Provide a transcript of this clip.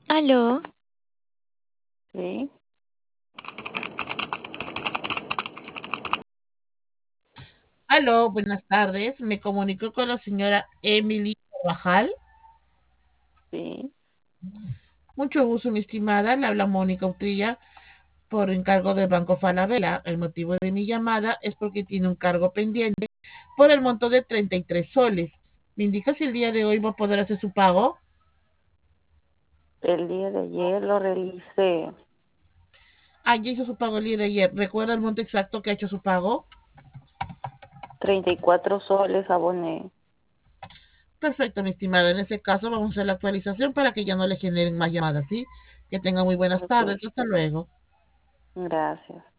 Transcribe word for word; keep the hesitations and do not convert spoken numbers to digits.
Aló, Sí, Aló, buenas tardes. Me comunico con la señora Emily Carvajal. sí. Mucho gusto, mi estimada. Le habla Mónica Utrilla por encargo del Banco Falabella. El motivo de mi llamada es porque tiene un cargo pendiente por el monto de treinta y tres soles. ¿Me indica si el día de hoy va a poder hacer su pago? El día de ayer lo realicé. Ah, ya hizo su pago el día de ayer. ¿Recuerda el monto exacto que ha hecho su pago? Treinta y cuatro soles aboné. Perfecto, mi estimada. En ese caso vamos a hacer la actualización para que ya no le generen más llamadas, ¿sí? Que tenga muy buenas Ok, tardes. Hasta luego. gracias.